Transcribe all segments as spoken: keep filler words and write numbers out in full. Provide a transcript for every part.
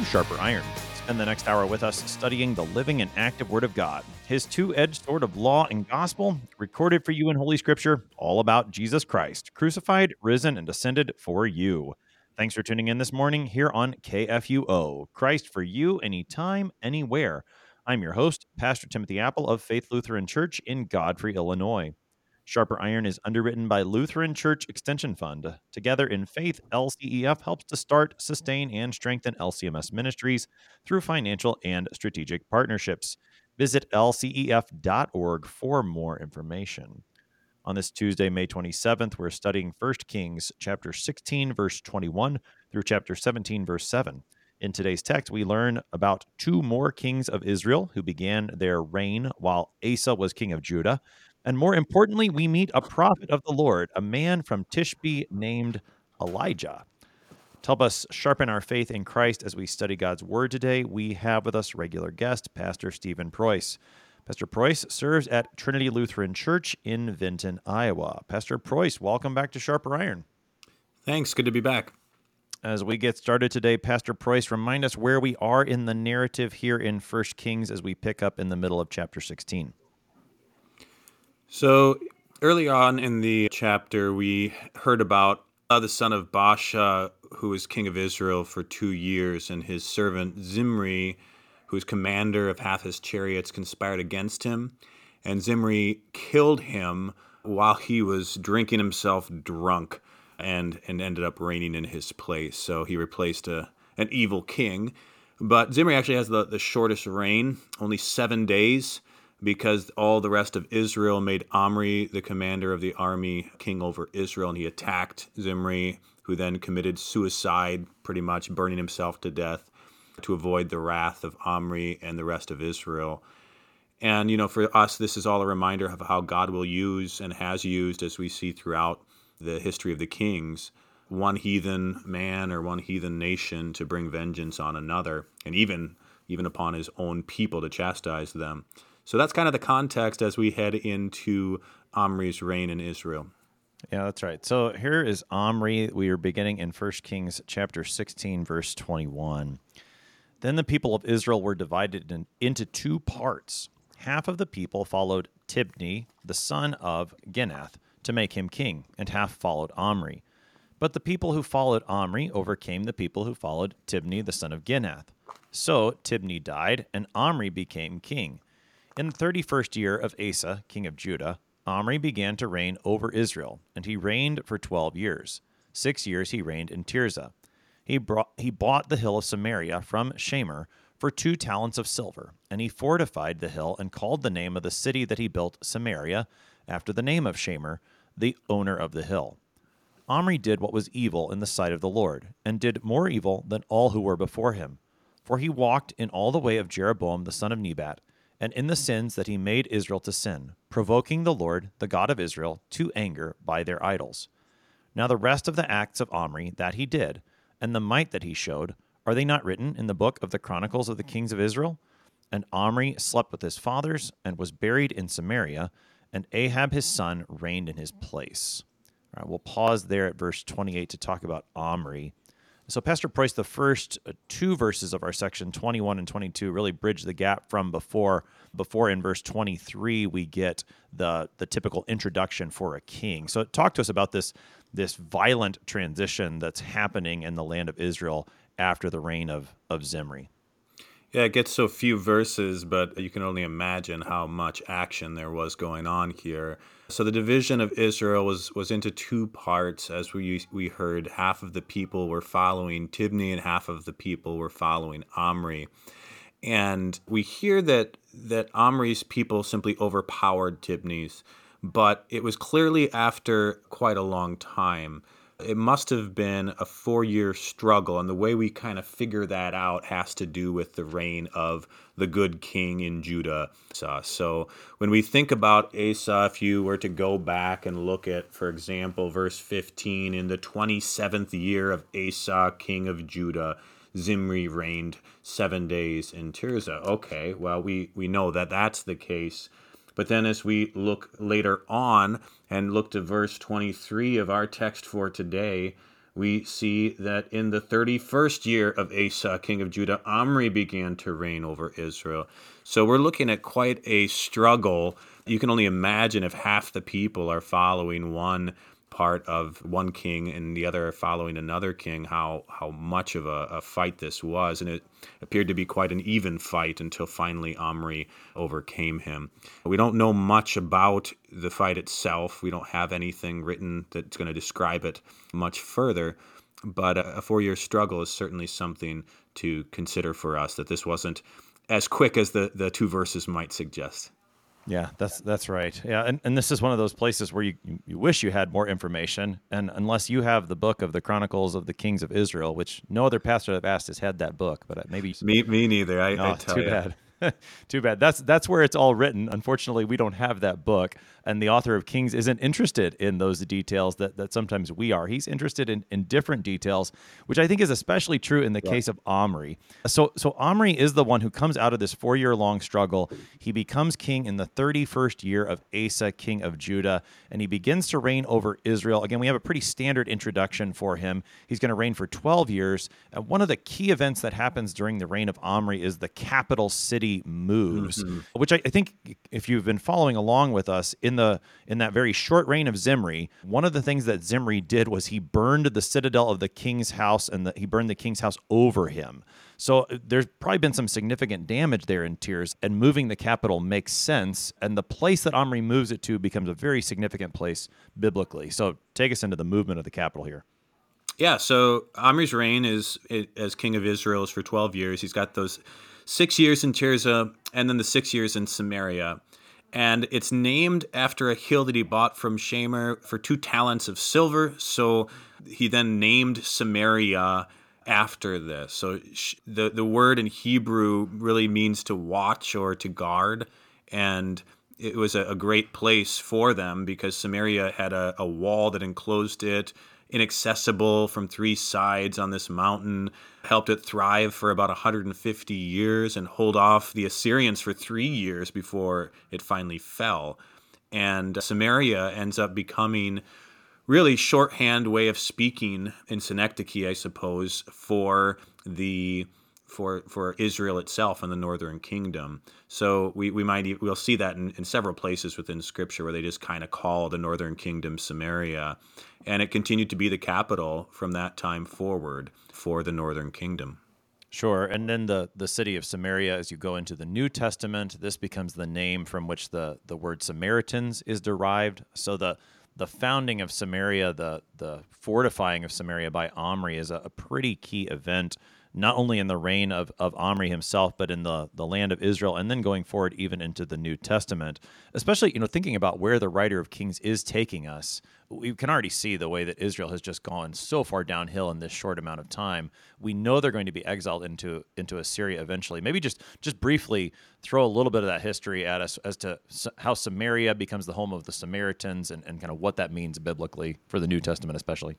Sharper Iron. Spend the next hour with us studying the living and active Word of God, His two-edged sword of law and gospel, recorded for you in Holy Scripture, all about Jesus Christ, crucified, risen, and ascended for you. Thanks for tuning in this morning here on K F U O, Christ for you, anytime, anywhere. I'm your host, Pastor Timothy Apple of Faith Lutheran Church in Godfrey, Illinois. Sharper Iron is underwritten by Lutheran Church Extension Fund. Together in Faith, L C E F helps to start, sustain, and strengthen L C M S ministries through financial and strategic partnerships. Visit L C E F dot org for more information. On this Tuesday, May twenty-seventh, we're studying First Kings chapter sixteen, verse twenty-one through chapter seventeen, verse seven. In today's text, we learn about two more kings of Israel who began their reign while Asa was king of Judah. And more importantly, we meet a prophet of the Lord, a man from Tishbe named Elijah. To help us sharpen our faith in Christ as we study God's Word today, we have with us regular guest, Pastor Stephen Preuss. Pastor Preuss serves at Trinity Lutheran Church in Vinton, Iowa. Pastor Preuss, welcome back to Sharper Iron. Thanks. Good to be back. As we get started today, Pastor Preuss, remind us where we are in the narrative here in First Kings as we pick up in the middle of chapter sixteen. So early on in the chapter, we heard about uh, the son of Baasha, who was king of Israel for two years, and his servant Zimri, who was commander of half his chariots, conspired against him. And Zimri killed him while he was drinking himself drunk and, and ended up reigning in his place. So he replaced a, an evil king. But Zimri actually has the, the shortest reign, only seven days, because all the rest of Israel made Omri the commander of the army king over Israel, and he attacked Zimri, who then committed suicide, pretty much burning himself to death to avoid the wrath of Omri and the rest of Israel. And, you know, for us, this is all a reminder of how God will use and has used, as we see throughout the history of the kings, one heathen man or one heathen nation to bring vengeance on another, and even even upon his own people to chastise them. So that's kind of the context as we head into Omri's reign in Israel. Yeah, that's right. So here is Omri. We are beginning in First Kings chapter sixteen, verse twenty-one. Then the people of Israel were divided in, into two parts. Half of the people followed Tibni, the son of Ginath, to make him king, and half followed Omri. But the people who followed Omri overcame the people who followed Tibni, the son of Ginath. So Tibni died, and Omri became king. In the thirty-first year of Asa, king of Judah, Omri began to reign over Israel, and he reigned for twelve years. Six years he reigned in Tirzah. He brought, he bought the hill of Samaria from Shamer for two talents of silver, and he fortified the hill and called the name of the city that he built Samaria, after the name of Shamer, the owner of the hill. Omri did what was evil in the sight of the Lord, and did more evil than all who were before him. For he walked in all the way of Jeroboam the son of Nebat, and in the sins that he made Israel to sin, provoking the Lord, the God of Israel, to anger by their idols. Now the rest of the acts of Omri that he did, and the might that he showed, are they not written in the book of the Chronicles of the Kings of Israel? And Omri slept with his fathers, and was buried in Samaria, and Ahab his son reigned in his place. All right, we'll pause there at verse twenty-eight to talk about Omri. So Pastor Preuss, the first two verses of our section, twenty-one and twenty-two, really bridge the gap from before. Before in verse twenty-three, we get the, the typical introduction for a king. So talk to us about this, this violent transition that's happening in the land of Israel after the reign of, of Zimri. Yeah, it gets so few verses, but you can only imagine how much action there was going on here. So the division of Israel was, was into two parts, as we we heard. Half of the people were following Tibni, and half of the people were following Omri. And we hear that that Omri's people simply overpowered Tibni's, but it was clearly after quite a long time. It must have been a four-year struggle, and the way we kind of figure that out has to do with the reign of the good king in Judah, Asa. So when we think about Asa, if you were to go back and look at, for example, verse fifteen, in the twenty-seventh year of Asa, king of Judah, Zimri reigned seven days in Tirzah. Okay, well, we, we know that that's the case. But then as we look later on and look to verse twenty-three of our text for today, we see that in the thirty-first year of Asa, king of Judah, Omri began to reign over Israel. So we're looking at quite a struggle. You can only imagine if half the people are following one part of one king and the other are following another king, how how much of a, a fight this was. And it appeared to be quite an even fight until finally Omri overcame him. We don't know much about the fight itself. We don't have anything written that's going to describe it much further. But a, a four-year struggle is certainly something to consider for us, that this wasn't as quick as the, the two verses might suggest. Yeah, that's that's right. Yeah, and, and this is one of those places where you, you wish you had more information, and unless you have the book of the Chronicles of the Kings of Israel, which no other pastor I've asked has had that book, but maybe me me neither. I, no, I tell too you. bad. Too bad. That's that's where it's all written. Unfortunately, we don't have that book, and the author of Kings isn't interested in those details that, that sometimes we are. He's interested in, in different details, which I think is especially true in the yeah. case of Omri. So so Omri is the one who comes out of this four-year-long struggle. He becomes king in the thirty-first year of Asa, king of Judah, and he begins to reign over Israel. Again, we have a pretty standard introduction for him. He's going to reign for twelve years. And one of the key events that happens during the reign of Omri is the capital city moves, mm-hmm. which I, I think if you've been following along with us in the in that very short reign of Zimri, one of the things that Zimri did was he burned the citadel of the king's house, and the, he burned the king's house over him. So there's probably been some significant damage there in Tirs, and moving the capital makes sense, and the place that Omri moves it to becomes a very significant place biblically. So take us into the movement of the capital here. Yeah, so Omri's reign is as king of Israel is for twelve years. He's got those six years in Tirzah, and then the six years in Samaria. And it's named after a hill that he bought from Shamer for two talents of silver. So he then named Samaria after this. So the, the word in Hebrew really means to watch or to guard. And it was a, a great place for them because Samaria had a, a wall that enclosed it, inaccessible from three sides on this mountain, helped it thrive for about one hundred fifty years and hold off the Assyrians for three years before it finally fell. And Samaria ends up becoming really shorthand way of speaking in Synecdoche, I suppose, for the for for Israel itself and the northern kingdom. So we, we might we'll see that in, in several places within Scripture where they just kind of call the northern kingdom Samaria. And it continued to be the capital from that time forward for the northern kingdom. Sure. And then the, the city of Samaria, as you go into the New Testament, this becomes the name from which the, the word Samaritans is derived. So the the founding of Samaria, the the fortifying of Samaria by Omri is a, a pretty key event, not only in the reign of, of Omri himself, but in the, the land of Israel, and then going forward even into the New Testament. Especially, you know, thinking about where the writer of Kings is taking us, we can already see the way that Israel has just gone so far downhill in this short amount of time. We know they're going to be exiled into into Assyria eventually. Maybe just just briefly throw a little bit of that history at us as to how Samaria becomes the home of the Samaritans and, and kind of what that means biblically for the New Testament especially.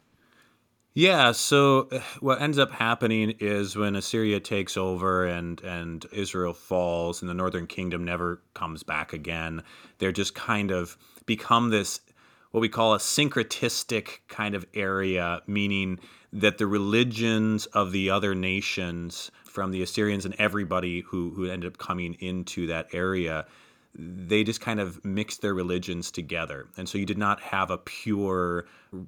Yeah, so what ends up happening is when Assyria takes over and, and Israel falls and the northern kingdom never comes back again, they're just kind of become this, what we call a syncretistic kind of area, meaning that the religions of the other nations, from the Assyrians and everybody who, who ended up coming into that area, they just kind of mixed their religions together. And so you did not have a pure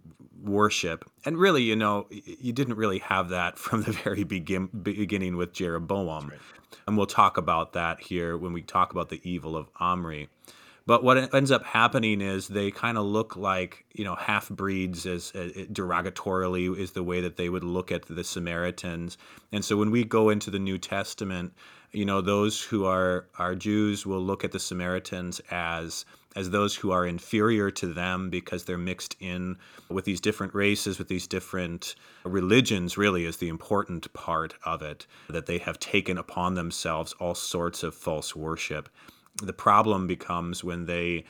worship. And really, you know, you didn't really have that from the very begin, beginning with Jeroboam. Right. And we'll talk about that here when we talk about the evil of Omri. But what ends up happening is they kind of look like, you know, half-breeds, as, as derogatorily is the way that they would look at the Samaritans. And so when we go into the New Testament, you know, those who are, are Jews will look at the Samaritans as as those who are inferior to them because they're mixed in with these different races, with these different religions, really is the important part of it, that they have taken upon themselves all sorts of false worship. The problem becomes when they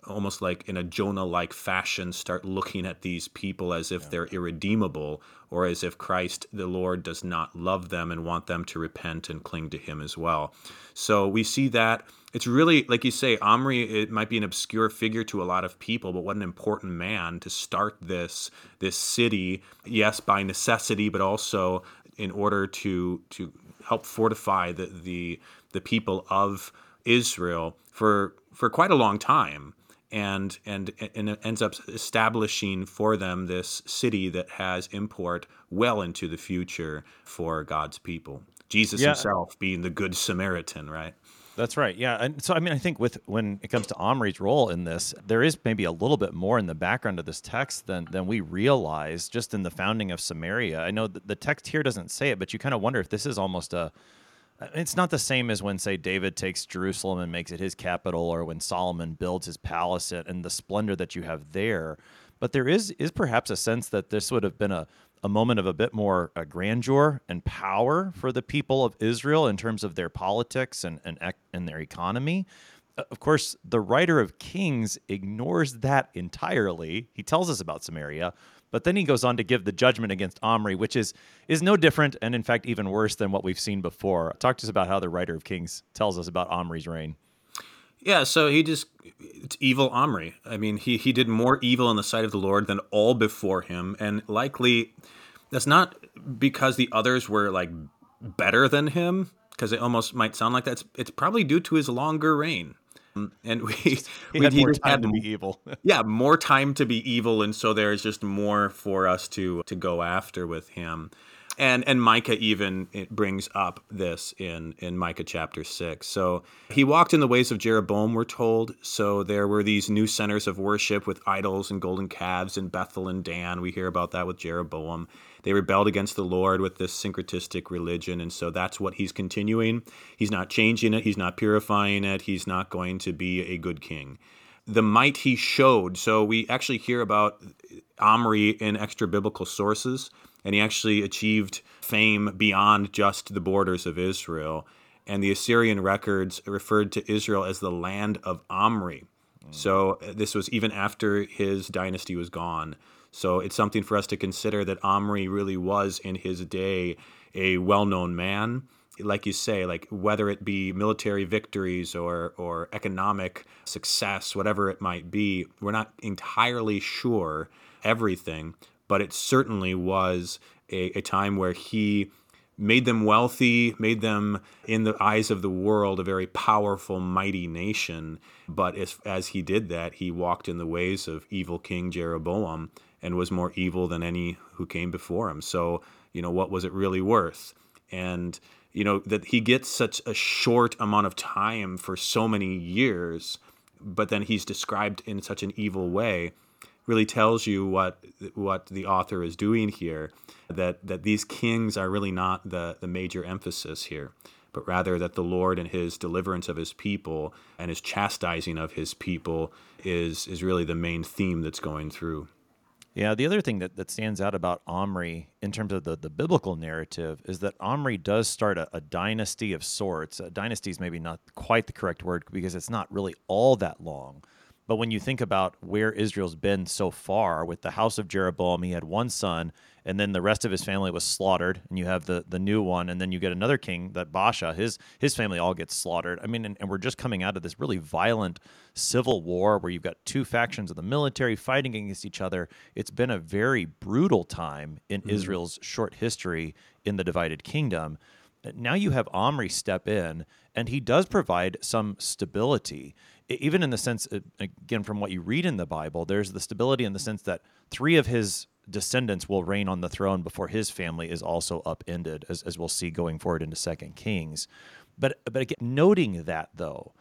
almost like in a Jonah-like fashion, start looking at these people as if they're irredeemable, or as if Christ, the Lord, does not love them and want them to repent and cling to him as well. So we see that it's really, like you say, Omri, it might be an obscure figure to a lot of people, but what an important man to start this this city, yes, by necessity, but also in order to to help fortify the the, the people of Israel for for quite a long time. And, and and it ends up establishing for them this city that has import well into the future for God's people. Jesus Yeah, himself being the Good Samaritan, right? that's right. Yeah. And so, I mean, I think with when it comes to Omri's role in this, there is maybe a little bit more in the background of this text than, than we realize just in the founding of Samaria. I know that the text here doesn't say it, but you kind of wonder if this is almost a, it's not the same as when, say, David takes Jerusalem and makes it his capital, or when Solomon builds his palace and the splendor that you have there. But there is is perhaps a sense that this would have been a, a moment of a bit more uh, grandeur and power for the people of Israel in terms of their politics and, and, ec- and their economy. Uh, Of course, the writer of Kings ignores that entirely. He tells us about Samaria, but then he goes on to give the judgment against Omri, which is is no different and, in fact, even worse than what we've seen before. Talk to us about how the writer of Kings tells us about Omri's reign. Yeah, so he just, it's evil Omri. I mean, he, he did more evil in the sight of the Lord than all before him. And likely that's not because the others were like better than him, because it almost might sound like that. It's, it's probably due to his longer reign. And we, He we had he more just time had to be evil. yeah, more time to be evil, and so there's just more for us to to go after with him. And and Micah even it brings up this in in Micah chapter six. So he walked in the ways of Jeroboam, we're told. So there were these new centers of worship with idols and golden calves in Bethel and Dan. We hear about that with Jeroboam. They rebelled against the Lord with this syncretistic religion, and so that's what he's continuing. He's not changing it. He's not purifying it. He's not going to be a good king. The might he showed. So we actually hear about Omri in extra biblical sources, and he actually achieved fame beyond just the borders of Israel. And the Assyrian records referred to Israel as the land of Omri. So uh, this was even after his dynasty was gone. So it's something for us to consider that Omri really was in his day a well-known man. Like you say, like whether it be military victories or or economic success, whatever it might be, we're not entirely sure everything, but it certainly was a, a time where he made them wealthy, made them, in the eyes of the world, a very powerful, mighty nation. But as, as he did that, he walked in the ways of evil King Jeroboam and was more evil than any who came before him. So, you know, what was it really worth? And, you know, that he gets such a short amount of time for so many years, but then he's described in such an evil way, really tells you what what the author is doing here, that that these kings are really not the, the major emphasis here, but rather that the Lord and his deliverance of his people and his chastising of his people is is really the main theme that's going through. Yeah, the other thing that, that stands out about Omri in terms of the, the biblical narrative is that Omri does start a, a dynasty of sorts. A dynasty is maybe not quite the correct word because it's not really all that long. But when you think about where Israel's been so far with the house of Jeroboam, he had one son, and then the rest of his family was slaughtered, and you have the, the new one, and then you get another king, that Baasha, his his family all gets slaughtered. I mean, and, and we're just coming out of this really violent civil war where you've got two factions of the military fighting against each other. It's been a very brutal time in mm-hmm. Israel's short history in the divided kingdom. Now you have Omri step in, and he does provide some stability, even in the sense, again, from what you read in the Bible, there's the stability in the sense that three of his descendants will reign on the throne before his family is also upended, as, as we'll see going forward into Second Kings. But, but again, noting that, though,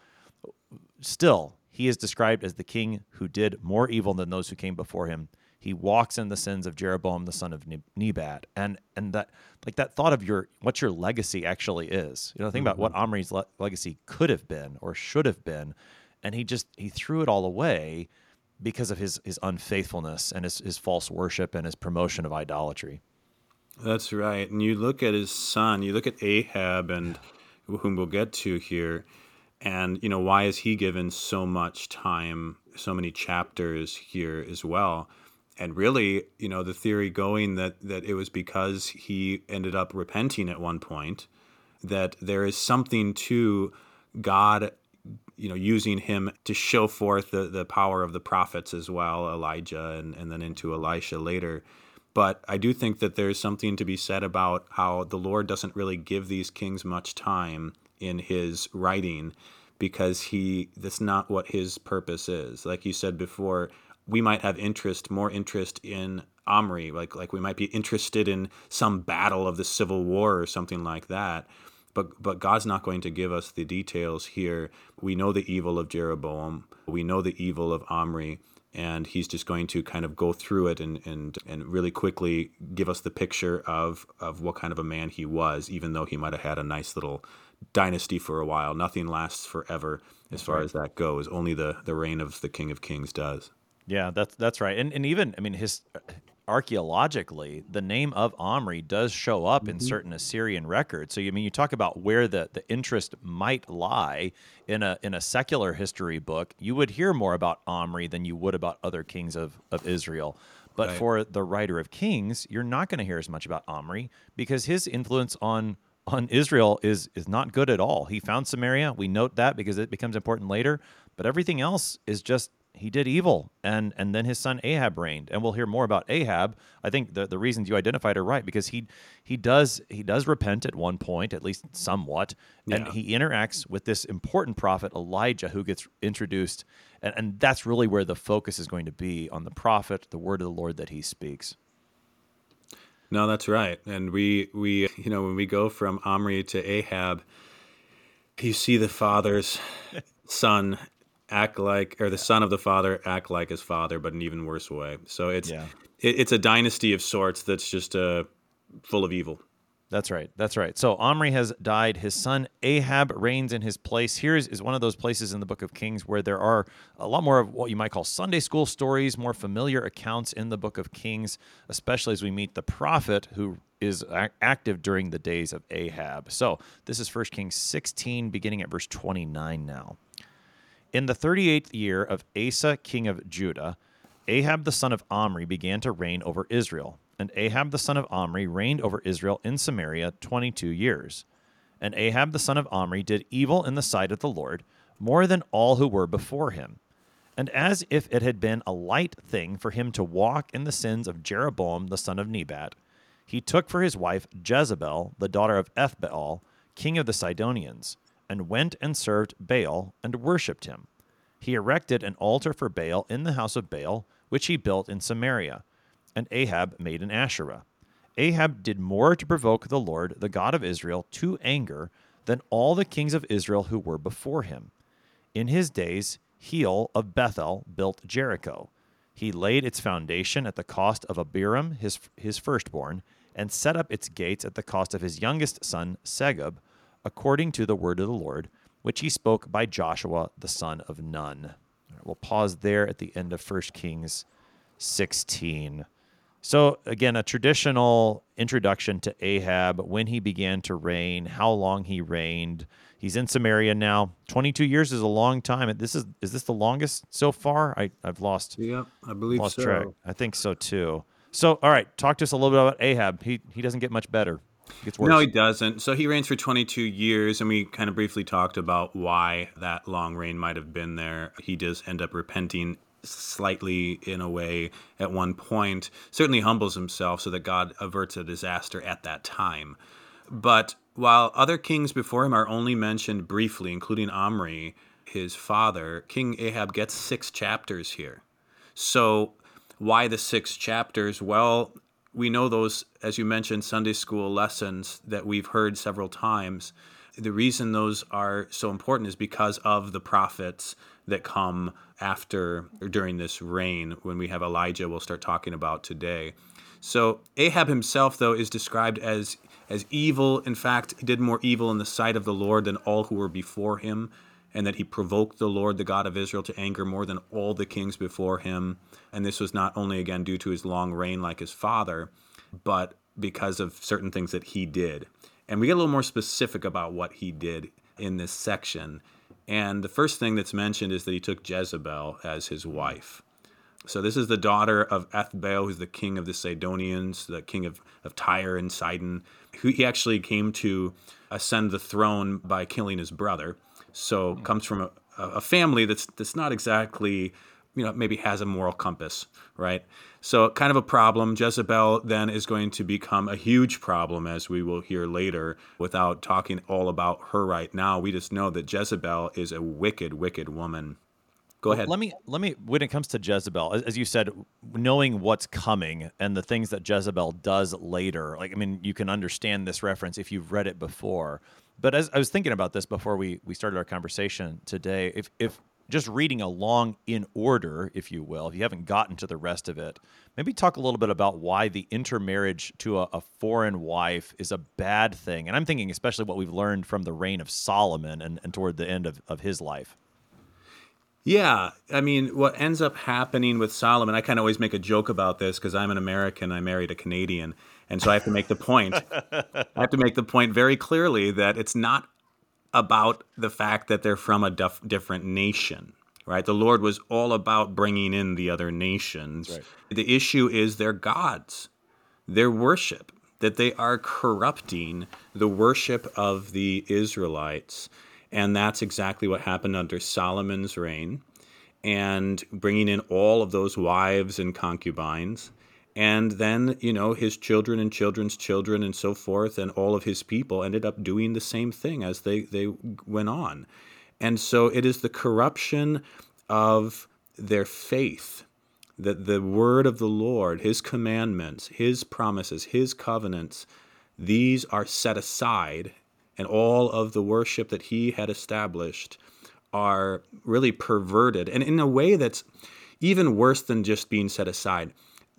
still, he is described as the king who did more evil than those who came before him. He walks in the sins of Jeroboam, the son of Nebat, and and that like that thought of your what your legacy actually is. You know, think mm-hmm. about what Omri's le- legacy could have been or should have been, and he just he threw it all away because of his his unfaithfulness and his his false worship and his promotion of idolatry. That's right. And you look at his son. You look at Ahab, and whom we'll get to here. And, you know, why is he given so much time so many chapters here as well. And really, you know, the theory going that that it was because he ended up repenting at one point, that there is something to God, you know, using him to show forth the, the power of the prophets as well, Elijah and, and then into Elisha later. But I do think that there's something to be said about how the Lord doesn't really give these kings much time in his writing, because he that's not what his purpose is. Like you said before, we might have interest, more interest in Omri, like like we might be interested in some battle of the Civil War or something like that. But but God's not going to give us the details here. We know the evil of Jeroboam. We know the evil of Omri. And he's just going to kind of go through it and and, and really quickly give us the picture of, of what kind of a man he was, even though he might have had a nice little dynasty for a while. Nothing lasts forever as That's far right. as that goes. Only the, the reign of the King of Kings does. Yeah, that's that's right. And and even I mean his archaeologically, the name of Omri does show up in certain Assyrian records. So you I mean you talk about where the, the interest might lie in a in a secular history book, you would hear more about Omri than you would about other kings of, of Israel. But Right. for the writer of Kings, you're not going to hear as much about Omri because his influence on on Israel is is not good at all. He found Samaria. We note that because it becomes important later. But everything else is just he did evil, and and then his son Ahab reigned, and we'll hear more about Ahab. I think the, the reasons you identified are right because he he does he does repent at one point, at least somewhat, and Yeah. he interacts with this important prophet Elijah who gets introduced, and, and that's really where the focus is going to be on the prophet, the word of the Lord that he speaks. No, that's right. And we, we, you know, when we go from Omri to Ahab, you see the father's son act like, or the son of the father act like his father, but in an even worse way. So it's, Yeah. it, it's a dynasty of sorts that's just uh, full of evil. That's right. That's right. So Omri has died. His son Ahab reigns in his place. Here is, is one of those places in the book of Kings where there are a lot more of what you might call Sunday school stories, more familiar accounts in the book of Kings, especially as we meet the prophet who is a- active during the days of Ahab. So this is First Kings sixteen, beginning at verse twenty-nine now. In the thirty-eighth year of Asa, king of Judah, Ahab the son of Omri began to reign over Israel. And Ahab the son of Omri reigned over Israel in Samaria twenty-two years. And Ahab the son of Omri did evil in the sight of the Lord, more than all who were before him. And as if it had been a light thing for him to walk in the sins of Jeroboam the son of Nebat, he took for his wife Jezebel, the daughter of Ethbaal, king of the Sidonians, and went and served Baal and worshipped him. He erected an altar for Baal in the house of Baal, which he built in Samaria. And Ahab made an Asherah. Ahab did more to provoke the Lord, the God of Israel, to anger than all the kings of Israel who were before him. In his days, Heel of Bethel built Jericho. He laid its foundation at the cost of Abiram, his, his firstborn, and set up its gates at the cost of his youngest son, Segub, according to the word of the Lord, which he spoke by Joshua, the son of Nun. All right, we'll pause there at the end of First Kings sixteen. So, again, a traditional introduction to Ahab, when he began to reign, how long he reigned. He's in Samaria now. twenty-two years is a long time. This is is this the longest so far? I, I've lost Yep, I believe lost so. track. I think so, too. So, all right, talk to us a little bit about Ahab. He he doesn't get much better. He gets worse. No, he doesn't. So he reigns for twenty-two years, and we kind of briefly talked about why that long reign might have been there. He does end up repenting slightly in a way at one point, certainly humbles himself so that God averts a disaster at that time. But while other kings before him are only mentioned briefly, including Omri, his father, King Ahab gets six chapters here. So why the six chapters? Well, we know those, as you mentioned, Sunday school lessons that we've heard several times. The reason those are so important is because of the prophets that come after or during this reign. When we have Elijah, we'll start talking about today. So Ahab himself, though, is described as as evil. In fact, he did more evil in the sight of the Lord than all who were before him, and that he provoked the Lord, the God of Israel, to anger more than all the kings before him. And this was not only, again, due to his long reign like his father, but because of certain things that he did. And we get a little more specific about what he did in this section. And the first thing that's mentioned is that he took Jezebel as his wife. So this is the daughter of Ethbaal, who's the king of the Sidonians, the king of, of Tyre and Sidon, who he actually came to ascend the throne by killing his brother. So comes from a, a family that's that's not exactly, you know, maybe has a moral compass, right? So kind of a problem. Jezebel then is going to become a huge problem, as we will hear later, without talking all about her right now. We just know that Jezebel is a wicked, wicked woman. Go ahead. Let me let me when it comes to Jezebel, as, as you said, knowing what's coming and the things that Jezebel does later. Like, I mean, you can understand this reference if you've read it before. But as I was thinking about this before we we started our conversation today, if if just reading along in order, if you will, if you haven't gotten to the rest of it, maybe talk a little bit about why the intermarriage to a, a foreign wife is a bad thing. And I'm thinking especially what we've learned from the reign of Solomon and, and toward the end of, of his life. Yeah, I mean, what ends up happening with Solomon, I kind of always make a joke about this because I'm an American, I married a Canadian, and so I have to make the point. I have to make the point very clearly that it's not about the fact that they're from a dif- different nation, right? The Lord was all about bringing in the other nations. Right. The issue is their gods, their worship, that they are corrupting the worship of the Israelites. And that's exactly what happened under Solomon's reign, and bringing in all of those wives and concubines. And then, you know, his children and children's children and so forth, and all of his people ended up doing the same thing as they, they went on. And so it is the corruption of their faith, that the word of the Lord, his commandments, his promises, his covenants, these are set aside, and all of the worship that he had established are really perverted, and in a way that's even worse than just being set aside.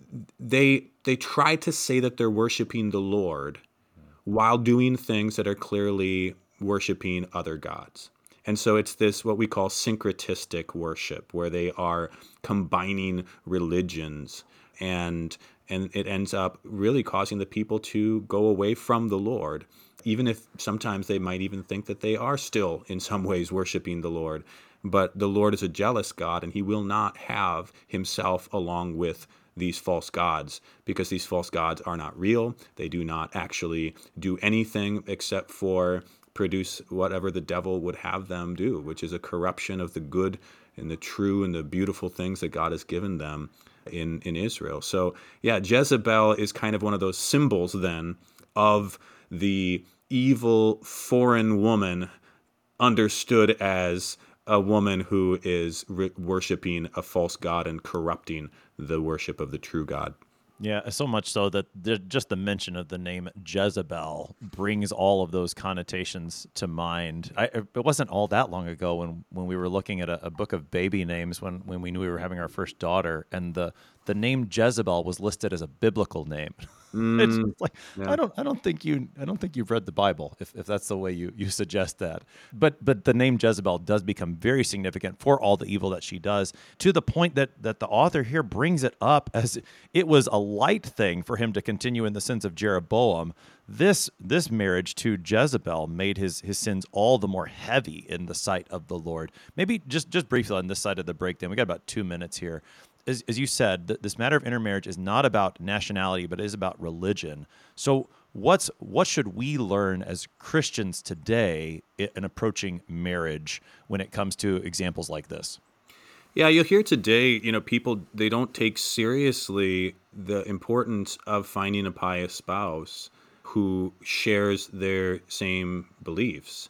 They they try to say that they're worshiping the Lord while doing things that are clearly worshiping other gods. And so it's this what we call syncretistic worship, where they are combining religions, and and it ends up really causing the people to go away from the Lord, even if sometimes they might even think that they are still in some ways worshiping the Lord. But the Lord is a jealous God, and he will not have himself along with these false gods, because these false gods are not real. They do not actually do anything except for produce whatever the devil would have them do, which is a corruption of the good and the true and the beautiful things that God has given them in, in Israel. So, yeah, Jezebel is kind of one of those symbols then of the evil foreign woman, understood as a woman who is re- worshiping a false god and corrupting the worship of the true God. Yeah, so much so that the, just the mention of the name Jezebel brings all of those connotations to mind. I, it wasn't all that long ago when, when we were looking at a, a book of baby names when, when we knew we were having our first daughter, and the, the name Jezebel was listed as a biblical name. It's Mm, just like yeah. I don't I don't think you I don't think you've read the Bible if, if that's the way you, you suggest that. But but the name Jezebel does become very significant for all the evil that she does, to the point that that the author here brings it up as it was a light thing for him to continue in the sins of Jeroboam. This this marriage to Jezebel made his his sins all the more heavy in the sight of the Lord. Maybe just just briefly on this side of the breakdown, we got about two minutes here. As, as you said, th- this matter of intermarriage is not about nationality, but it is about religion. So what's what should we learn as Christians today in, in approaching marriage when it comes to examples like this? Yeah, you'll hear today, you know, people, they don't take seriously the importance of finding a pious spouse who shares their same beliefs.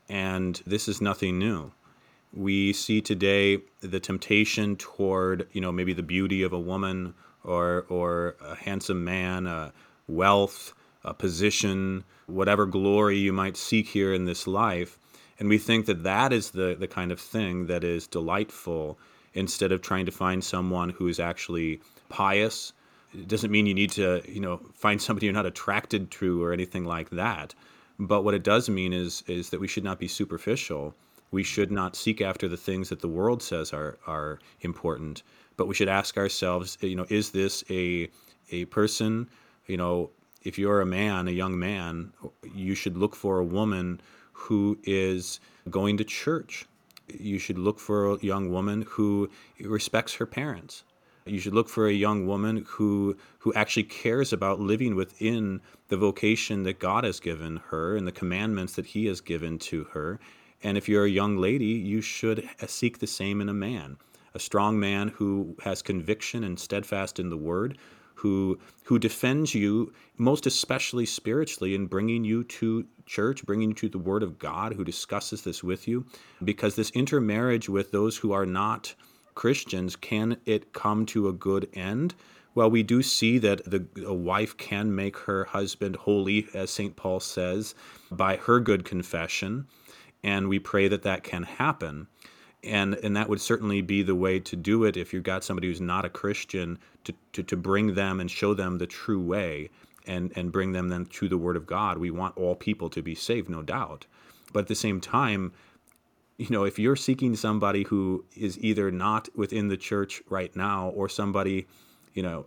And this is nothing new. We see today the temptation toward, you know, maybe the beauty of a woman, or or a handsome man, uh, wealth, a position, whatever glory you might seek here in this life. And we think that that is the, the kind of thing that is delightful, instead of trying to find someone who is actually pious. It doesn't mean you need to, you know, find somebody you're not attracted to or anything like that. But what it does mean is is that we should not be superficial. We should not seek after the things that the world says are are important, but we should ask ourselves, you know, is this a a person, you know, if you're a man, a young man, you should look for a woman who is going to church, you should look for a young woman who respects her parents. You should look for a young woman who who actually cares about living within the vocation that God has given her and the commandments that he has given to her. And if you're a young lady, you should seek the same in a man, a strong man who has conviction and steadfast in the word, who who defends you, most especially spiritually, in bringing you to church, bringing you to the word of God, who discusses this with you. Because this intermarriage with those who are not Christians, can it come to a good end? Well, we do see that the a wife can make her husband holy, as Saint Paul says, by her good confession, and we pray that that can happen. And and that would certainly be the way to do it if you've got somebody who's not a Christian, to, to, to bring them and show them the true way and, and bring them then to the Word of God. We want all people to be saved, no doubt. But at the same time, you know, if you're seeking somebody who is either not within the church right now, or somebody, you know,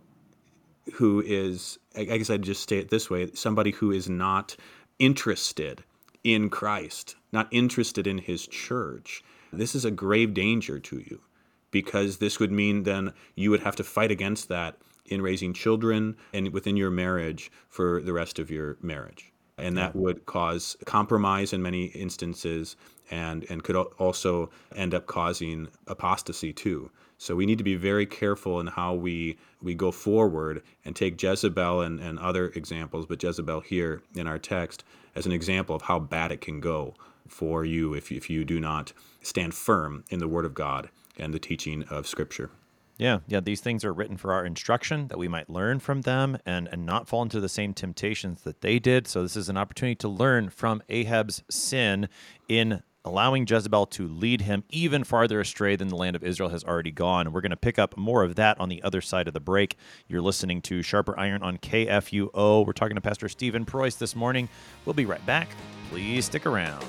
who is, I guess I'd just say it this way, somebody who is not interested in Christ, not interested in his church, this is a grave danger to you, because this would mean then you would have to fight against that in raising children and within your marriage for the rest of your marriage. And that would cause compromise in many instances, and, and could also end up causing apostasy too. So we need to be very careful in how we, we go forward and take Jezebel and, and other examples, but Jezebel here in our text as an example of how bad it can go for you if, if you do not stand firm in the Word of God and the teaching of Scripture. Yeah, yeah. These things are written for our instruction, that we might learn from them and, and not fall into the same temptations that they did. So this is an opportunity to learn from Ahab's sin in allowing Jezebel to lead him even farther astray than the land of Israel has already gone. And we're going to pick up more of that on the other side of the break. You're listening to Sharper Iron on K F U O. We're talking to Pastor Stephen Preuss this morning. We'll be right back. Please stick around.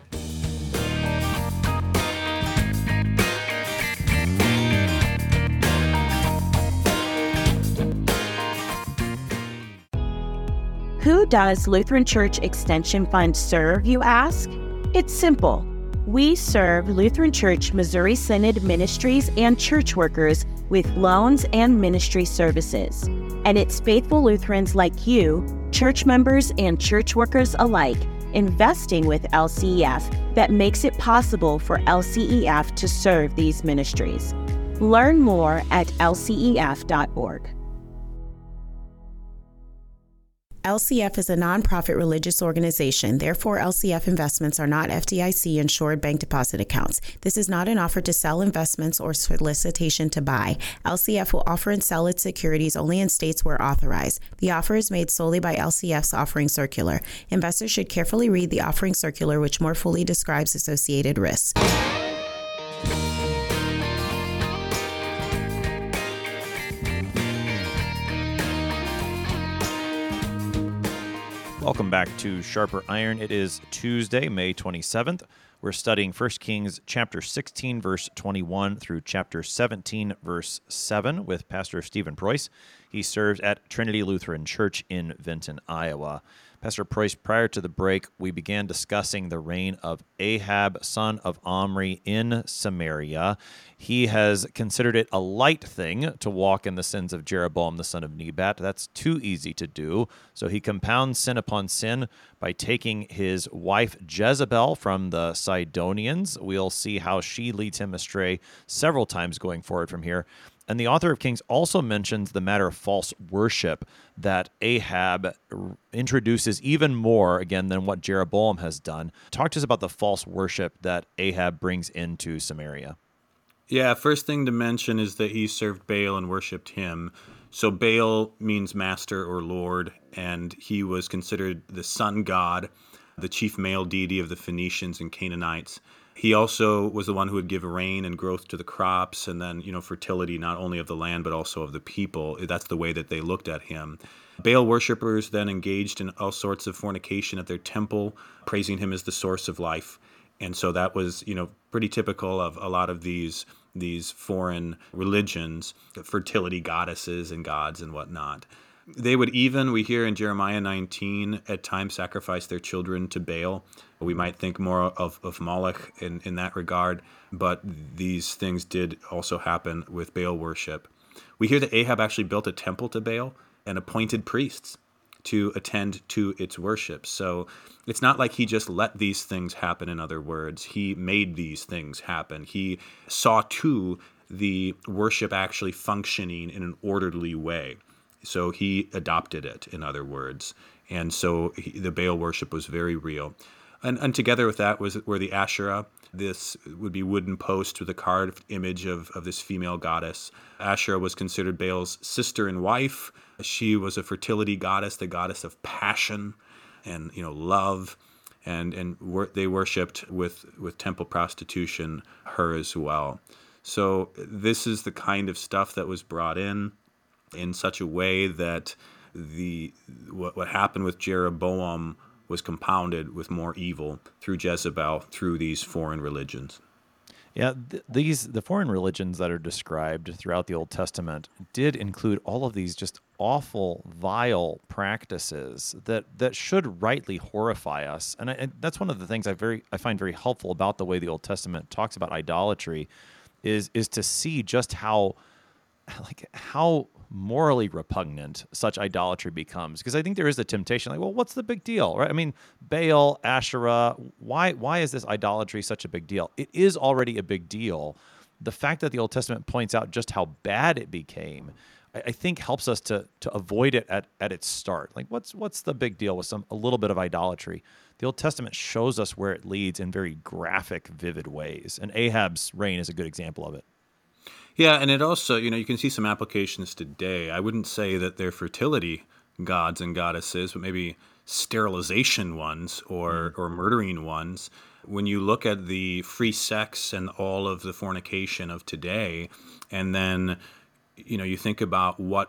Who does Lutheran Church Extension Fund serve, you ask? It's simple. We serve Lutheran Church Missouri Synod ministries and church workers with loans and ministry services. And it's faithful Lutherans like you, church members and church workers alike, investing with L C E F that makes it possible for L C E F to serve these ministries. Learn more at L C E F dot org. L C F is a nonprofit religious organization. Therefore, L C F investments are not F D I C-insured bank deposit accounts. This is not an offer to sell investments or solicitation to buy. L C F will offer and sell its securities only in states where authorized. The offer is made solely by L C F's offering circular. Investors should carefully read the offering circular, which more fully describes associated risks. Welcome back to Sharper Iron. It is Tuesday, May twenty-seventh. We're studying First Kings chapter sixteen, verse twenty-one through chapter seventeen, verse seven with Pastor Stephen Preuss. He serves at Trinity Lutheran Church in Vinton, Iowa. Pastor Preuss, prior to the break, we began discussing the reign of Ahab, son of Omri, in Samaria. He has considered it a light thing to walk in the sins of Jeroboam, the son of Nebat. That's too easy to do. So he compounds sin upon sin by taking his wife Jezebel from the Sidonians. We'll see how she leads him astray several times going forward from here. And the author of Kings also mentions the matter of false worship that Ahab introduces even more, again, than what Jeroboam has done. Talk to us about the false worship that Ahab brings into Samaria. Yeah, first thing to mention is that he served Baal and worshipped him. So Baal means master or lord, and he was considered the sun god, the chief male deity of the Phoenicians and Canaanites. He also was the one who would give rain and growth to the crops, and then, you know, fertility not only of the land but also of the people. That's the way that they looked at him. Baal worshippers then engaged in all sorts of fornication at their temple, praising him as the source of life. And so that was, you know, pretty typical of a lot of these these foreign religions, fertility goddesses and gods and whatnot. They would even, we hear in Jeremiah nineteen, at times sacrifice their children to Baal. We might think more of, of Moloch in, in that regard, but these things did also happen with Baal worship. We hear that Ahab actually built a temple to Baal and appointed priests to attend to its worship. So it's not like he just let these things happen, in other words. He made these things happen. He saw to the worship actually functioning in an orderly way. So he adopted it, in other words. And so he, the Baal worship was very real. And, and together with that was were the Asherah. This would be wooden posts with a carved image of, of this female goddess. Asherah was considered Baal's sister and wife. She was a fertility goddess, the goddess of passion and, you know, love. And and wor- they worshipped with, with temple prostitution her as well. So this is the kind of stuff that was brought in in such a way that the what, what happened with Jeroboam was compounded with more evil through Jezebel, through these foreign religions. Yeah, th- these the foreign religions that are described throughout the Old Testament did include all of these just awful, vile practices that that should rightly horrify us. And, I, and that's one of the things I very I find very helpful about the way the Old Testament talks about idolatry, is is to see just how like how morally repugnant such idolatry becomes. Because I think there is a temptation, like, well, what's the big deal, right? I mean, Baal, Asherah, why why is this idolatry such a big deal? It is already a big deal. The fact that the Old Testament points out just how bad it became, I, I think helps us to to avoid it at, at its start. Like, what's what's the big deal with some a little bit of idolatry? The Old Testament shows us where it leads in very graphic, vivid ways. And Ahab's reign is a good example of it. Yeah, and it also, you know, you can see some applications today. I wouldn't say that they're fertility gods and goddesses, but maybe sterilization ones or, mm. or murdering ones. When you look at the free sex and all of the fornication of today, and then, you know, you think about what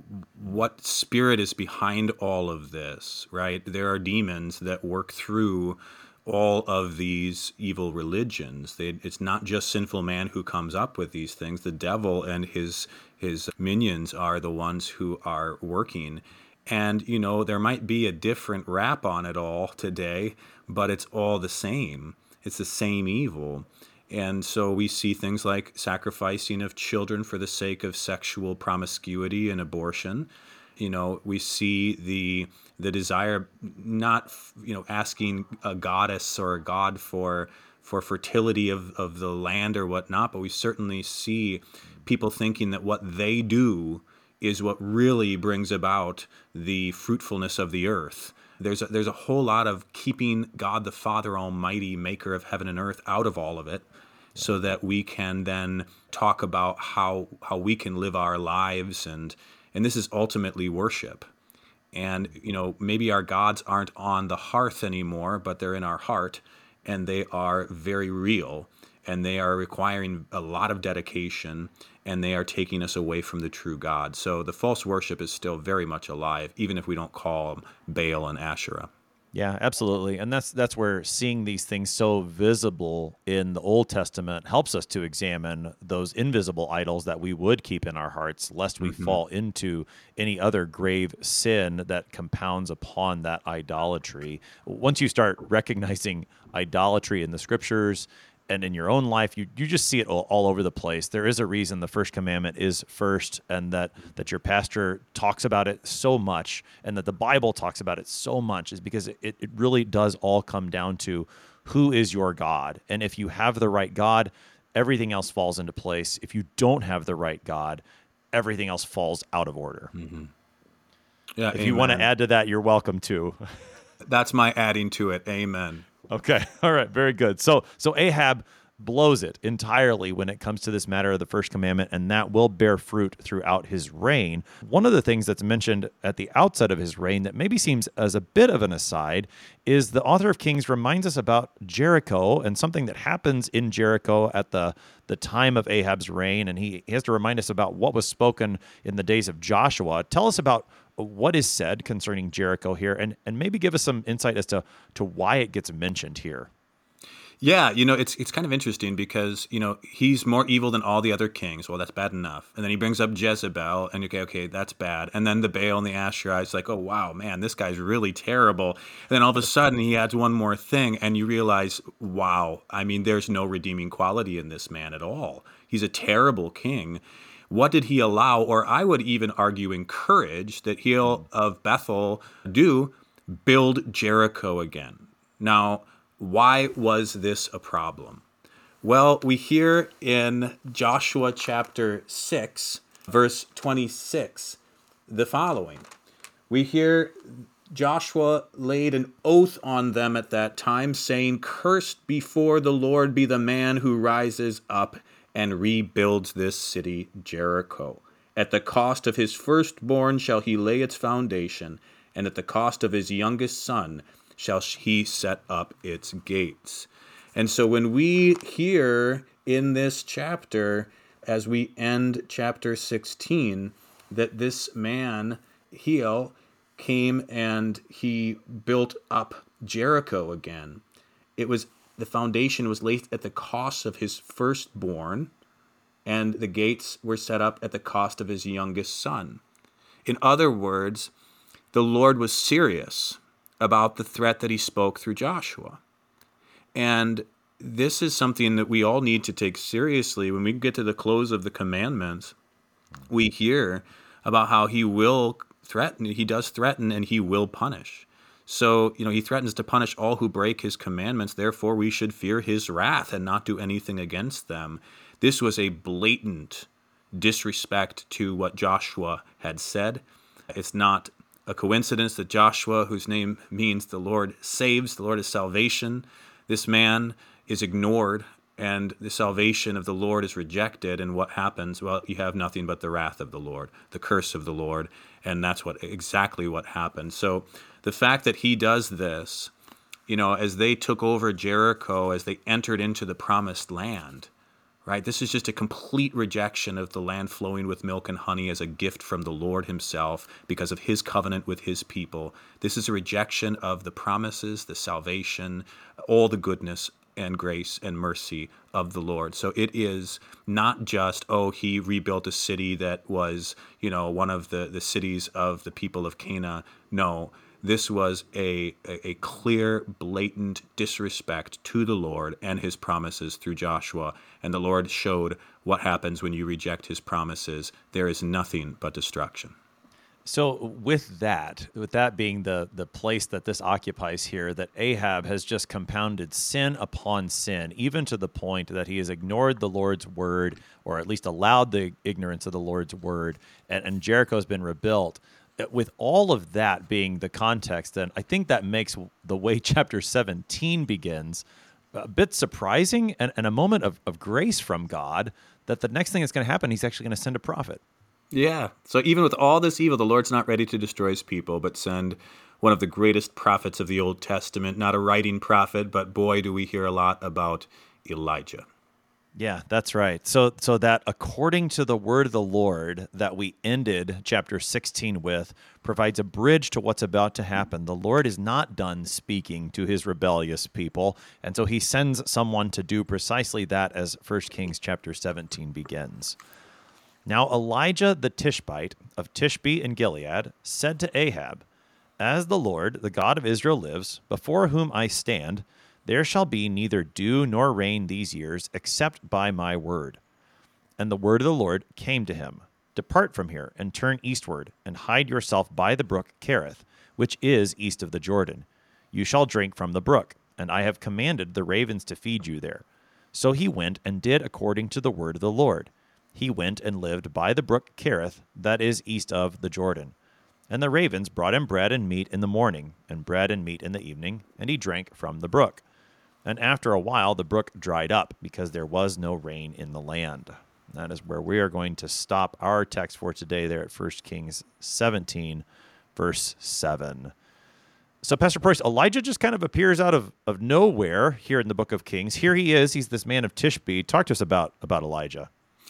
what spirit is behind all of this, right? There are demons that work through all of these evil religions. They, it's not just sinful man who comes up with these things. The devil and his his minions are the ones who are working. And, you know, there might be a different rap on it all today, but it's all the same. It's the same evil. And so we see things like sacrificing of children for the sake of sexual promiscuity and abortion. You know, we see the the desire, not, you know, asking a goddess or a god for for fertility of, of the land or whatnot, but we certainly see people thinking that what they do is what really brings about the fruitfulness of the earth. There's a, there's a whole lot of keeping God the Father Almighty, maker of heaven and earth, out of all of it, so that we can then talk about how how we can live our lives, and and this is ultimately worship. And, you know, maybe our gods aren't on the hearth anymore, but they're in our heart, and they are very real, and they are requiring a lot of dedication, and they are taking us away from the true God. So the false worship is still very much alive, even if we don't call them Baal and Asherah. Yeah, absolutely. And that's that's where seeing these things so visible in the Old Testament helps us to examine those invisible idols that we would keep in our hearts, lest we mm-hmm. fall into any other grave sin that compounds upon that idolatry. Once you start recognizing idolatry in the scriptures and in your own life, you you just see it all, all over the place. There is a reason the first commandment is first, and that, that your pastor talks about it so much, and that the Bible talks about it so much, is because it, it really does all come down to who is your God. And if you have the right God, everything else falls into place. If you don't have the right God, everything else falls out of order. Mm-hmm. Yeah, if amen. You want to add to that, you're welcome to. That's my adding to it. Amen. Okay. All right. Very good. So so Ahab blows it entirely when it comes to this matter of the first commandment, and that will bear fruit throughout his reign. One of the things that's mentioned at the outset of his reign that maybe seems as a bit of an aside is the author of Kings reminds us about Jericho and something that happens in Jericho at the, the time of Ahab's reign, and he, he has to remind us about what was spoken in the days of Joshua. Tell us about what is said concerning Jericho here, and, and maybe give us some insight as to, to why it gets mentioned here. Yeah, you know, it's it's kind of interesting because, you know, he's more evil than all the other kings. Well, that's bad enough. And then he brings up Jezebel, and okay, okay, that's bad. And then the Baal and the Asherah, it's like, oh, wow, man, this guy's really terrible. And then all of a sudden he adds one more thing, and you realize, wow, I mean, there's no redeeming quality in this man at all. He's a terrible king. What did he allow, or I would even argue encourage, that Hiel of Bethel do? Build Jericho again. Now, why was this a problem? Well, we hear in Joshua chapter six, verse twenty-six, the following. We hear Joshua laid an oath on them at that time, saying, "Cursed before the Lord be the man who rises up and rebuilds this city Jericho. At the cost of his firstborn shall he lay its foundation, and at the cost of his youngest son shall he set up its gates." And so when we hear in this chapter, as we end chapter sixteen, that this man, Hiel, came and he built up Jericho again, it was the foundation was laid at the cost of his firstborn, and the gates were set up at the cost of his youngest son. In other words, the Lord was serious about the threat that he spoke through Joshua. And this is something that we all need to take seriously. When we get to the close of the commandments, we hear about how he will threaten, he does threaten, and he will punish. So, you know, he threatens to punish all who break his commandments. Therefore, we should fear his wrath and not do anything against them. This was a blatant disrespect to what Joshua had said. It's not a coincidence that Joshua, whose name means the Lord saves, the Lord is salvation, this man is ignored, and the salvation of the Lord is rejected. And what happens? Well, you have nothing but the wrath of the Lord, the curse of the Lord, and that's what exactly what happened. So the fact that he does this, you know, as they took over Jericho, as they entered into the promised land, right? This is just a complete rejection of the land flowing with milk and honey as a gift from the Lord himself because of his covenant with his people. This is a rejection of the promises, the salvation, all the goodness and grace and mercy of the Lord. So it is not just, oh, he rebuilt a city that was, you know, one of the, the cities of the people of Canaan. No, this was a, a, a clear, blatant disrespect to the Lord and his promises through Joshua. And the Lord showed what happens when you reject his promises. There is nothing but destruction. So with that, with that being the, the place that this occupies here, that Ahab has just compounded sin upon sin, even to the point that he has ignored the Lord's word, or at least allowed the ignorance of the Lord's word, and, and Jericho has been rebuilt. With all of that being the context, then I think that makes the way chapter seventeen begins a bit surprising, and, and a moment of, of grace from God, that the next thing that's going to happen, he's actually going to send a prophet. Yeah. So even with all this evil, the Lord's not ready to destroy his people, but send one of the greatest prophets of the Old Testament, not a writing prophet, but boy, do we hear a lot about Elijah. Yeah, that's right. So so that according to the word of the Lord that we ended chapter sixteen with provides a bridge to what's about to happen. The Lord is not done speaking to his rebellious people, and so he sends someone to do precisely that as First Kings chapter seventeen begins. Now Elijah the Tishbite of Tishbe in Gilead said to Ahab, "As the Lord, the God of Israel lives, before whom I stand, there shall be neither dew nor rain these years, except by my word." And the word of the Lord came to him, "Depart from here, and turn eastward, and hide yourself by the brook Kerith, which is east of the Jordan. You shall drink from the brook, and I have commanded the ravens to feed you there." So he went and did according to the word of the Lord. He went and lived by the brook Kerith, that is east of the Jordan. And the ravens brought him bread and meat in the morning, and bread and meat in the evening, and he drank from the brook. And after a while, the brook dried up, because there was no rain in the land. That is where we are going to stop our text for today there at First Kings seventeen, verse seven. So, Pastor Price, Elijah just kind of appears out of, of nowhere here in the book of Kings. Here he is. He's this man of Tishbe. Talk to us about, about Elijah.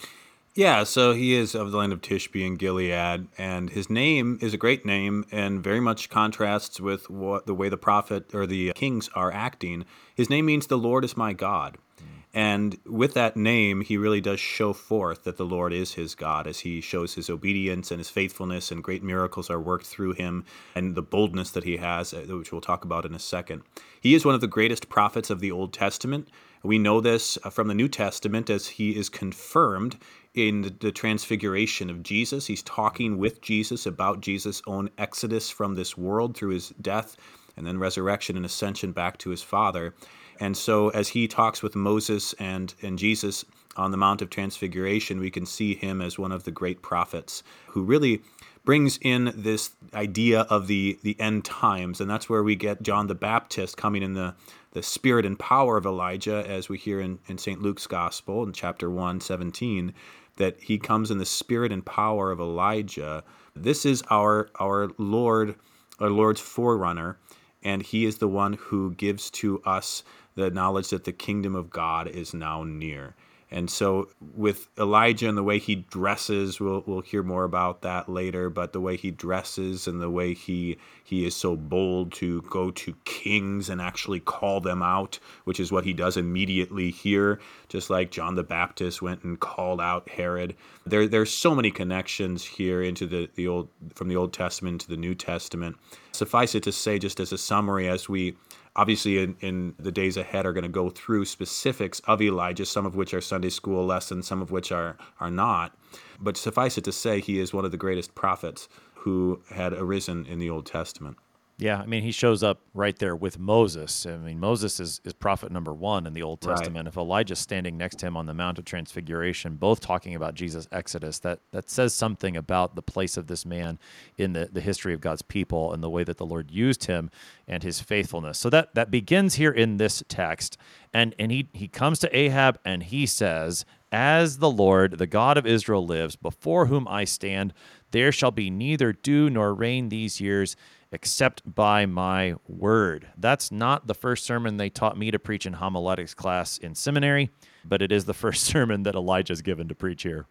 Yeah, so he is of the land of Tishbe in Gilead, and his name is a great name and very much contrasts with what the way the prophet or the kings are acting. His name means the Lord is my God. And with that name, he really does show forth that the Lord is his God as he shows his obedience and his faithfulness, and great miracles are worked through him, and the boldness that he has, which we'll talk about in a second. He is one of the greatest prophets of the Old Testament. We know this from the New Testament as he is confirmed in the transfiguration of Jesus. He's talking with Jesus about Jesus' own exodus from this world through his death and then resurrection and ascension back to his Father. And so as he talks with Moses and, and Jesus on the Mount of Transfiguration, we can see him as one of the great prophets who really brings in this idea of the, the end times. And that's where we get John the Baptist coming in the, the spirit and power of Elijah, as we hear in, in Saint Luke's Gospel in chapter one, seventeen, that he comes in the spirit and power of Elijah. This is our, our Lord, our Lord's forerunner, and he is the one who gives to us the knowledge that the kingdom of God is now near. And so with Elijah and the way he dresses, we'll we'll hear more about that later, but the way he dresses and the way he he is so bold to go to kings and actually call them out, which is what he does immediately here, just like John the Baptist went and called out Herod. There there's so many connections here into the, the old from the Old Testament to the New Testament. Suffice it to say, just as a summary, as we obviously in, in the days ahead are going to go through specifics of Elijah, some of which are Sunday school lessons, some of which are, are not. But suffice it to say, he is one of the greatest prophets who had arisen in the Old Testament. Yeah, I mean, he shows up right there with Moses. I mean, Moses is, is prophet number one in the Old Testament. Right. If Elijah's standing next to him on the Mount of Transfiguration, both talking about Jesus' exodus, that, that says something about the place of this man in the, the history of God's people and the way that the Lord used him and his faithfulness. So that, that begins here in this text. And, and he, he comes to Ahab and he says, "As the Lord, the God of Israel lives, before whom I stand, there shall be neither dew nor rain these years, except by my word." That's not the first sermon they taught me to preach in homiletics class in seminary, but it is the first sermon that Elijah's given to preach here.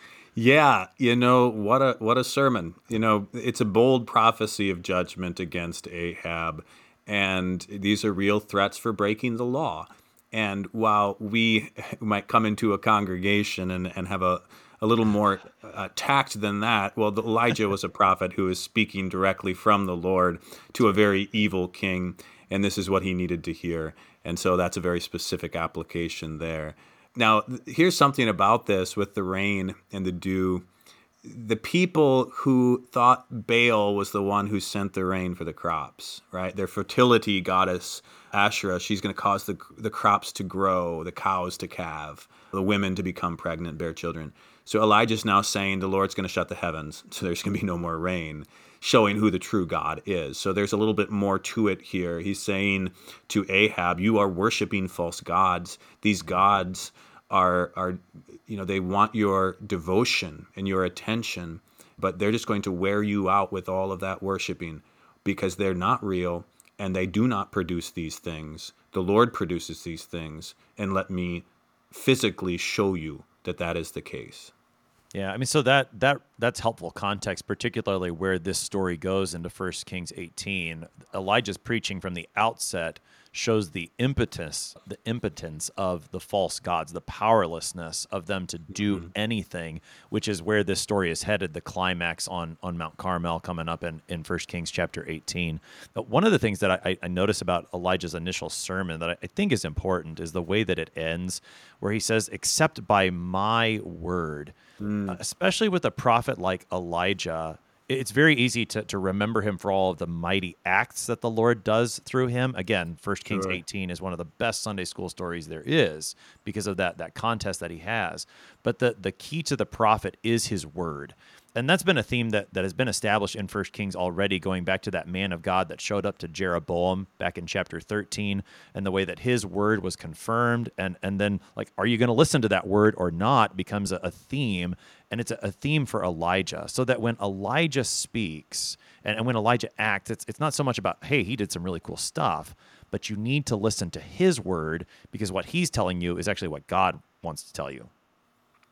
Yeah, you know, what a what a sermon. You know, it's a bold prophecy of judgment against Ahab, and these are real threats for breaking the law. And while we might come into a congregation and, and have a a little more uh, tact than that, well, the, Elijah was a prophet who is speaking directly from the Lord to a very evil king, and this is what he needed to hear. And so that's a very specific application there. Now, th- here's something about this with the rain and the dew. The people who thought Baal was the one who sent the rain for the crops, right? Their fertility goddess, Asherah, she's going to cause the, the crops to grow, the cows to calve, the women to become pregnant, bear children. So Elijah's now saying the Lord's going to shut the heavens, so there's going to be no more rain, showing who the true God is. So there's a little bit more to it here. He's saying to Ahab, you are worshiping false gods. These gods are, are, you know, they want your devotion and your attention, but they're just going to wear you out with all of that worshiping because they're not real and they do not produce these things. The Lord produces these things, and let me physically show you that that is the case. Yeah, I mean, so that that that's helpful context, particularly where this story goes into First Kings eighteen. Elijah's preaching from the outset shows the impetus, the impotence of the false gods, the powerlessness of them to do mm-hmm. anything, which is where this story is headed, the climax on, on Mount Carmel coming up in, in First Kings chapter eighteen. But one of the things that I, I notice about Elijah's initial sermon that I think is important is the way that it ends, where he says, "Except by my word." Mm. Uh, especially with a prophet like Elijah, it's very easy to, to remember him for all of the mighty acts that the Lord does through him. Again, First Kings sure. eighteen is one of the best Sunday school stories there is because of that that contest that he has. But the, the key to the prophet is his word. And that's been a theme that, that has been established in First Kings already, going back to that man of God that showed up to Jeroboam back in chapter thirteen, and the way that his word was confirmed. And, and then, like, are you going to listen to that word or not becomes a, a theme. And it's a, a theme for Elijah, so that when Elijah speaks and, and when Elijah acts, it's it's not so much about, hey, he did some really cool stuff, but you need to listen to his word because what he's telling you is actually what God wants to tell you.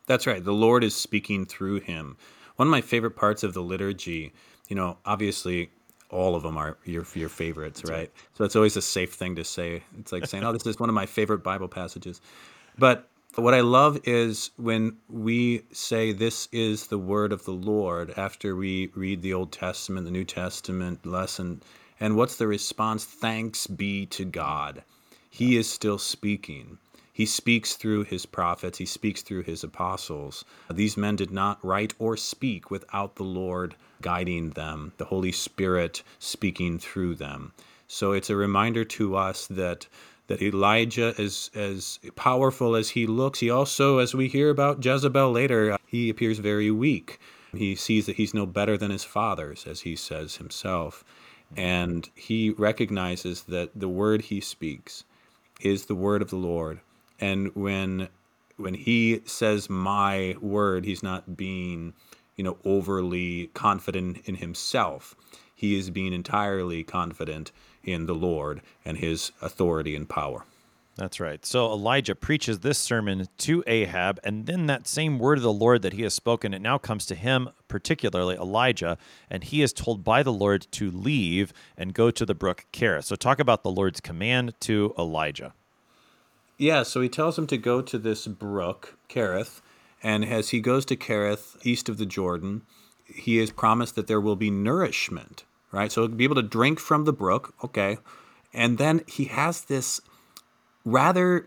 That's right. The Lord is speaking through him. One of my favorite parts of the liturgy, you know, obviously all of them are your your favorites, right? right? So it's always a safe thing to say. It's like saying, oh, this is one of my favorite Bible passages. But what I love is when we say this is the word of the Lord after we read the Old Testament, the New Testament lesson. And what's the response? Thanks be to God. He is still speaking. He speaks through his prophets. He speaks through his apostles. These men did not write or speak without the Lord guiding them, the Holy Spirit speaking through them. So it's a reminder to us that that Elijah is as powerful as he looks. He also, as we hear about Jezebel later, he appears very weak. He sees that he's no better than his fathers, as he says himself. And he recognizes that the word he speaks is the word of the Lord. And when when he says my word, he's not being, you know, overly confident in himself. He is being entirely confident in the Lord and his authority and power. That's right. So Elijah preaches this sermon to Ahab, and then that same word of the Lord that he has spoken, it now comes to him, particularly Elijah, and he is told by the Lord to leave and go to the brook Kerith. So talk about the Lord's command to Elijah. Yeah, so he tells him to go to this brook, Kerith, and as he goes to Kerith, east of the Jordan, he is promised that there will be nourishment, right? So he'll be able to drink from the brook, okay. And then he has this rather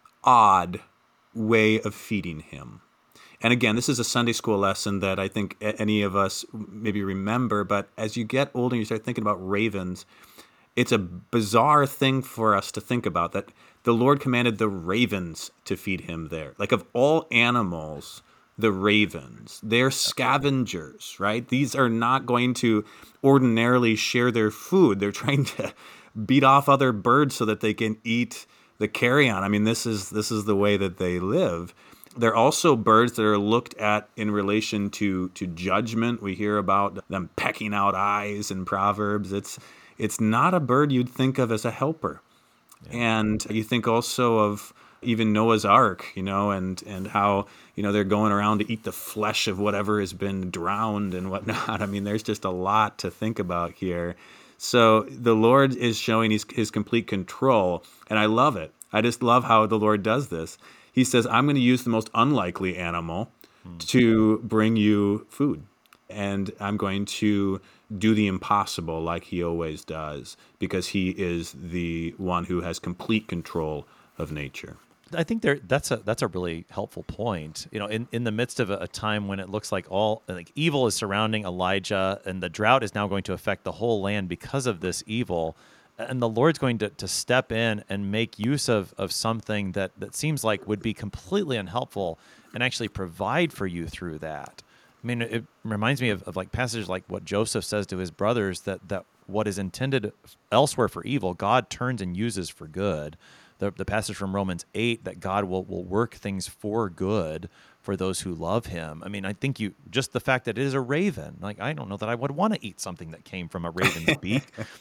odd way of feeding him. And again, this is a Sunday school lesson that I think any of us maybe remember, but as you get older and you start thinking about ravens, it's a bizarre thing for us to think about, that the Lord commanded the ravens to feed him there. Like, of all animals, the ravens, they're scavengers, right? These are not going to ordinarily share their food. They're trying to beat off other birds so that they can eat the carrion. I mean, this is this is the way that they live. They're also birds that are looked at in relation to to judgment. We hear about them pecking out eyes in Proverbs. It's it's not a bird you'd think of as a helper. Yeah. And you think also of even Noah's Ark, you know, and and how, you know, they're going around to eat the flesh of whatever has been drowned and whatnot. I mean, there's just a lot to think about here. So the Lord is showing his, his complete control, and I love it. I just love how the Lord does this. He says, I'm going to use the most unlikely animal hmm. to bring you food, and I'm going to do the impossible like he always does, because he is the one who has complete control of nature. I think there that's a that's a really helpful point. You know, in, in the midst of a, a time when it looks like all like evil is surrounding Elijah, and the drought is now going to affect the whole land because of this evil, and the Lord's going to, to step in and make use of, of something that, that seems like would be completely unhelpful and actually provide for you through that. I mean, it reminds me of, of like passages like what Joseph says to his brothers, that, that what is intended elsewhere for evil, God turns and uses for good. The, the passage from Romans eight, that God will, will work things for good for those who love him. I mean, I think you, just the fact that it is a raven, like, I don't know that I would want to eat something that came from a raven's beak,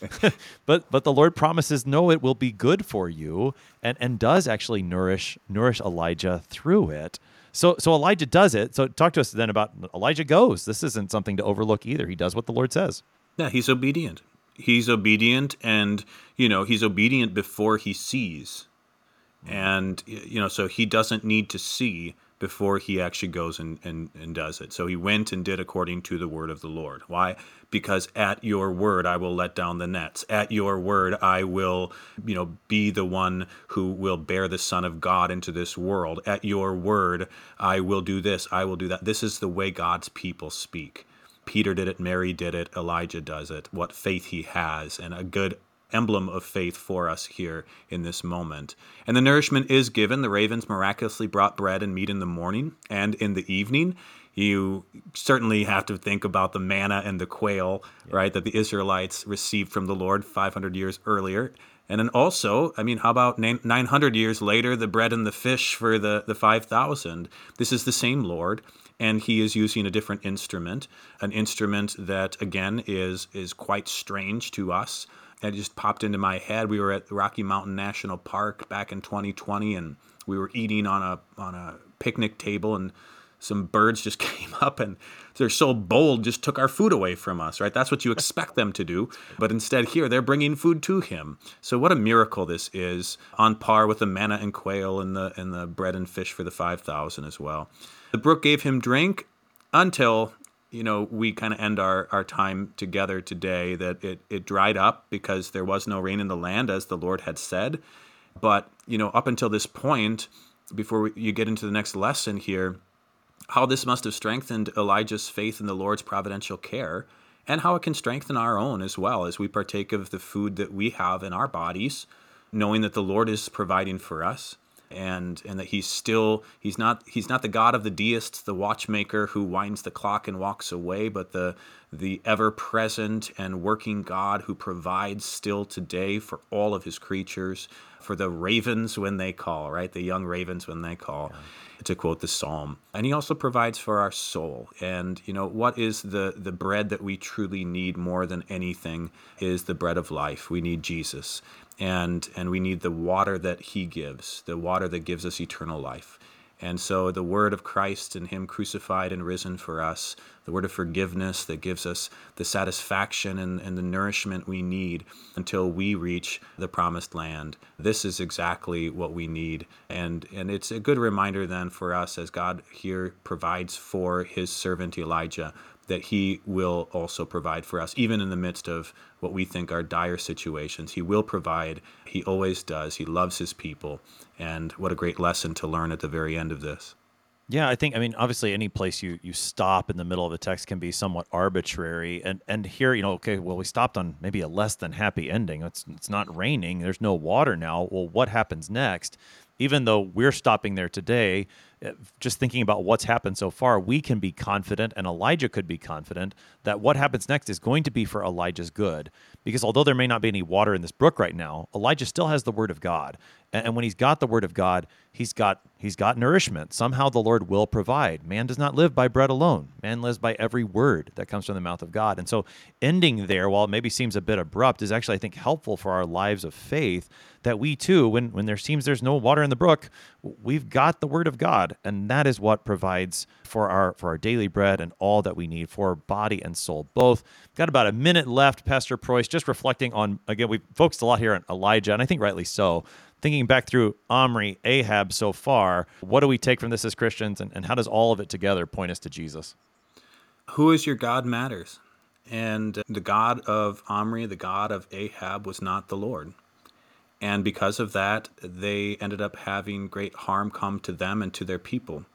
but but the Lord promises, no, it will be good for you, and, and does actually nourish nourish Elijah through it. So so Elijah does it. So talk to us then about Elijah goes. This isn't something to overlook either. He does what the Lord says. Yeah, he's obedient. He's obedient, and, you know, he's obedient before he sees. And, you know, so he doesn't need to see before he actually goes and, and, and does it. So he went and did according to the word of the Lord. Why? Because at your word, I will let down the nets. At your word, I will, you know, be the one who will bear the Son of God into this world. At your word, I will do this. I will do that. This is the way God's people speak. Peter did it, Mary did it, Elijah does it, what faith he has, and a good emblem of faith for us here in this moment. And the nourishment is given. The ravens miraculously brought bread and meat in the morning and in the evening. You certainly have to think about the manna and the quail, yeah. right, that the Israelites received from the Lord five hundred years earlier. And then also, I mean, how about nine hundred years later, the bread and the fish for the, the five thousand? This is the same Lord. And he is using a different instrument, an instrument that, again, is is quite strange to us. It just popped into my head. We were at the Rocky Mountain National Park back in twenty twenty, and we were eating on a on a picnic table, and some birds just came up and they're so bold, just took our food away from us, right? That's what you expect them to do. But instead here, they're bringing food to him. So what a miracle this is, on par with the manna and quail and the and the bread and fish for the five thousand as well. The brook gave him drink until, you know, we kind of end our, our time together today, that it, it dried up because there was no rain in the land, as the Lord had said. But, you know, up until this point, before we, you get into the next lesson here, how this must have strengthened Elijah's faith in the Lord's providential care, and how it can strengthen our own as well as we partake of the food that we have in our bodies, knowing that the Lord is providing for us, and and that he's still, he's not he's not the God of the deists, the watchmaker who winds the clock and walks away, but the the ever-present and working God who provides still today for all of his creatures, for the ravens when they call, right? The young ravens when they call. Yeah. To quote the psalm. And he also provides for our soul. And, you know, what is the, the bread that we truly need more than anything is the bread of life. We need Jesus. And and we need the water that he gives, the water that gives us eternal life. And so the word of Christ and him crucified and risen for us, the word of forgiveness that gives us the satisfaction and, and the nourishment we need until we reach the promised land. This is exactly what we need. And, and it's a good reminder then for us, as God here provides for his servant Elijah, that he will also provide for us, even in the midst of what we think are dire situations. He will provide. He always does. He loves his people. And what a great lesson to learn at the very end of this. Yeah, I think, I mean, obviously any place you, you stop in the middle of a text can be somewhat arbitrary. And and here, you know, okay, well, we stopped on maybe a less than happy ending. It's, it's not raining. There's no water now. Well, what happens next? Even though we're stopping there today, just thinking about what's happened so far, we can be confident, and Elijah could be confident, that what happens next is going to be for Elijah's good. Because although there may not be any water in this brook right now, Elijah still has the word of God. And when he's got the word of God, he's got he's got nourishment. Somehow the Lord will provide. Man does not live by bread alone. Man lives by every word that comes from the mouth of God. And so ending there, while it maybe seems a bit abrupt, is actually, I think, helpful for our lives of faith, that we too, when, when there seems there's no water in the brook, we've got the word of God. And that is what provides for our for our daily bread and all that we need for body and soul both. Got about a minute left, Pastor Preuss, just reflecting on, again, we've focused a lot here on Elijah, and I think rightly so. Thinking back through Omri, Ahab so far, what do we take from this as Christians, and, and how does all of it together point us to Jesus? Who is your God matters. And the God of Omri, the God of Ahab, was not the Lord. And because of that, they ended up having great harm come to them and to their people.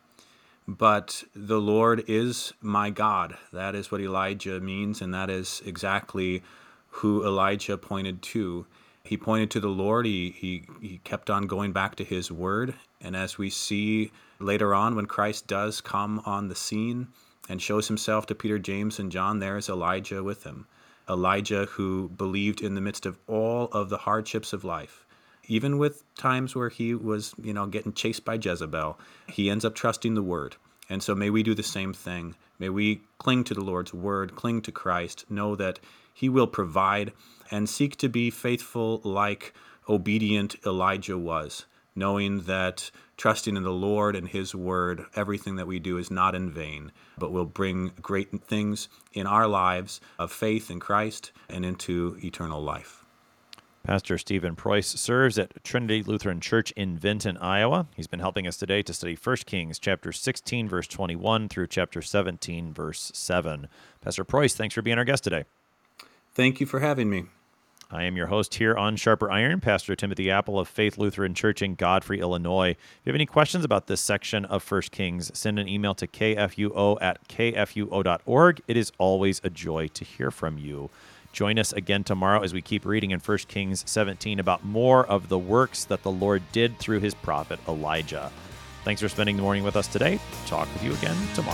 But the Lord is my God. That is what Elijah means, and that is exactly who Elijah pointed to. He pointed to the Lord. He, he he kept on going back to his word. And as we see later on, when Christ does come on the scene and shows himself to Peter, James, and John, there is Elijah with him. Elijah, who believed in the midst of all of the hardships of life, even with times where he was, you know, getting chased by Jezebel, he ends up trusting the word. And so may we do the same thing. May we cling to the Lord's word, cling to Christ, know that he will provide, and seek to be faithful like obedient Elijah was, knowing that trusting in the Lord and his word, everything that we do is not in vain, but will bring great things in our lives of faith in Christ and into eternal life. Pastor Stephen Preuss serves at Trinity Lutheran Church in Vinton, Iowa. He's been helping us today to study First Kings chapter sixteen, verse twenty-one through chapter seventeen, verse seven. Pastor Preuss, thanks for being our guest today. Thank you for having me. I am your host here on Sharper Iron, Pastor Timothy Apple of Faith Lutheran Church in Godfrey, Illinois. If you have any questions about this section of First Kings, send an email to k f u o at k f u o dot org. It is always a joy to hear from you. Join us again tomorrow as we keep reading in First Kings seventeen about more of the works that the Lord did through his prophet Elijah. Thanks for spending the morning with us today. Talk with you again tomorrow.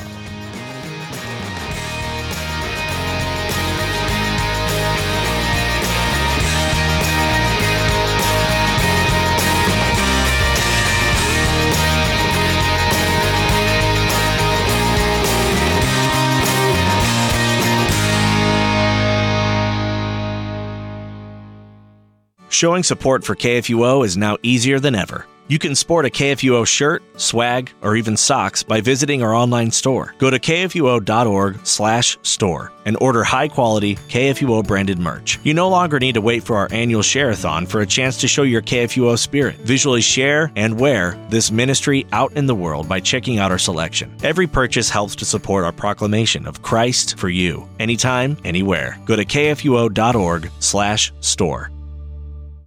Showing support for K F U O is now easier than ever. You can sport a K F U O shirt, swag, or even socks by visiting our online store. Go to K F U O dot org slash store and order high-quality K F U O branded merch. You no longer need to wait for our annual share-a-thon for a chance to show your K F U O spirit. Visually share and wear this ministry out in the world by checking out our selection. Every purchase helps to support our proclamation of Christ for you, anytime, anywhere. Go to K F U O dot org slash store.